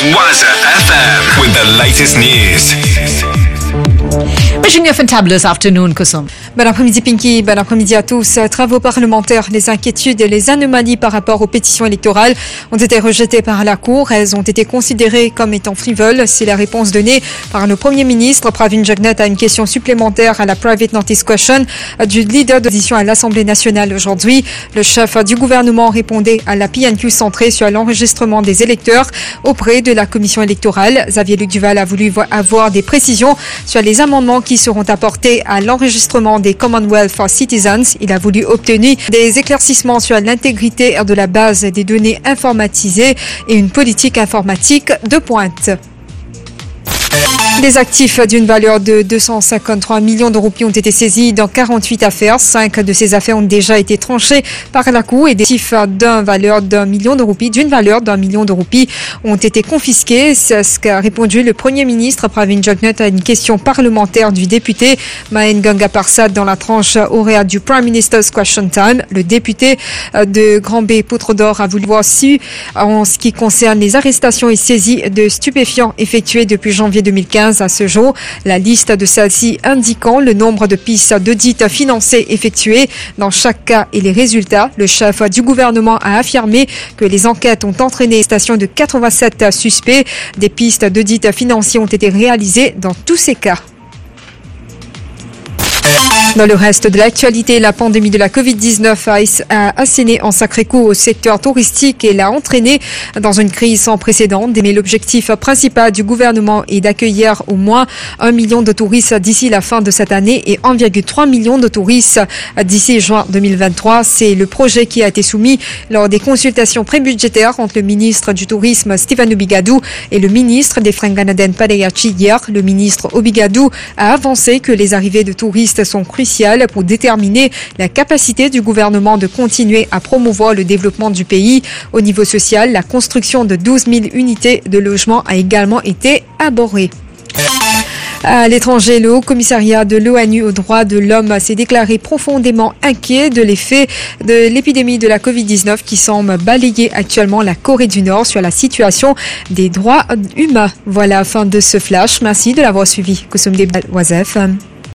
Waza FM with the latest news. Wishing you a fantabulous afternoon, Kusum. Bon après-midi Pinky, bon après-midi à tous. Travaux parlementaires, les inquiétudes et les anomalies par rapport aux pétitions électorales ont été rejetées par la Cour. Elles ont été considérées comme étant frivoles. C'est la réponse donnée par le Premier ministre Pravin Jagnnath à une question supplémentaire à la Private Notice Question du leader d'opposition à l'Assemblée nationale aujourd'hui. Le chef du gouvernement répondait à la PNQ centrée sur l'enregistrement des électeurs auprès de la commission électorale. Xavier-Luc Duval a voulu avoir des précisions sur les amendements qui seront apportés à l'enregistrement des Commonwealth for Citizens. Il a voulu obtenir des éclaircissements sur l'intégrité de la base des données informatisées et une politique informatique de pointe. Des actifs d'une valeur de 253 millions de roupies ont été saisis dans 48 affaires. 5 de ces affaires ont déjà été tranchées par la Cour et des actifs d'une valeur d'1 million de roupies ont été confisqués. C'est ce qu'a répondu le Premier ministre Pravin Jagnnath à une question parlementaire du député Mahen Ganga-Parsad dans la tranche horaire du Prime Minister's Question Time. Le député de Grand B Poutre d'Or a voulu voir si, en ce qui concerne les arrestations et saisies de stupéfiants effectuées depuis janvier 2015 à ce jour, la liste de celles-ci indiquant le nombre de pistes d'audit financées effectuées dans chaque cas et les résultats. Le chef du gouvernement a affirmé que les enquêtes ont entraîné l'arrestation de 87 suspects. Des pistes d'audit financier ont été réalisées dans tous ces cas. Dans le reste de l'actualité, la pandémie de la Covid-19 a asséné en sacré coup au secteur touristique et l'a entraîné dans une crise sans précédent. Mais l'objectif principal du gouvernement est d'accueillir au moins 1 million de touristes d'ici la fin de cette année et 1,3 million de touristes d'ici juin 2023. C'est le projet qui a été soumis lors des consultations prébudgétaires entre le ministre du Tourisme Stéphane Obigadou et le ministre des Franganaden Padayachi hier. Le ministre Obigadou a avancé que les arrivées de touristes sont cruciales pour déterminer la capacité du gouvernement de continuer à promouvoir le développement du pays. Au niveau social, la construction de 12 000 unités de logement a également été abordée. À l'étranger, le Haut-Commissariat de l'ONU aux droits de l'homme s'est déclaré profondément inquiet de l'effet de l'épidémie de la Covid-19 qui semble balayer actuellement la Corée du Nord sur la situation des droits humains. Voilà, fin de ce flash. Merci de l'avoir suivi. Kusum Debal, Waza FM.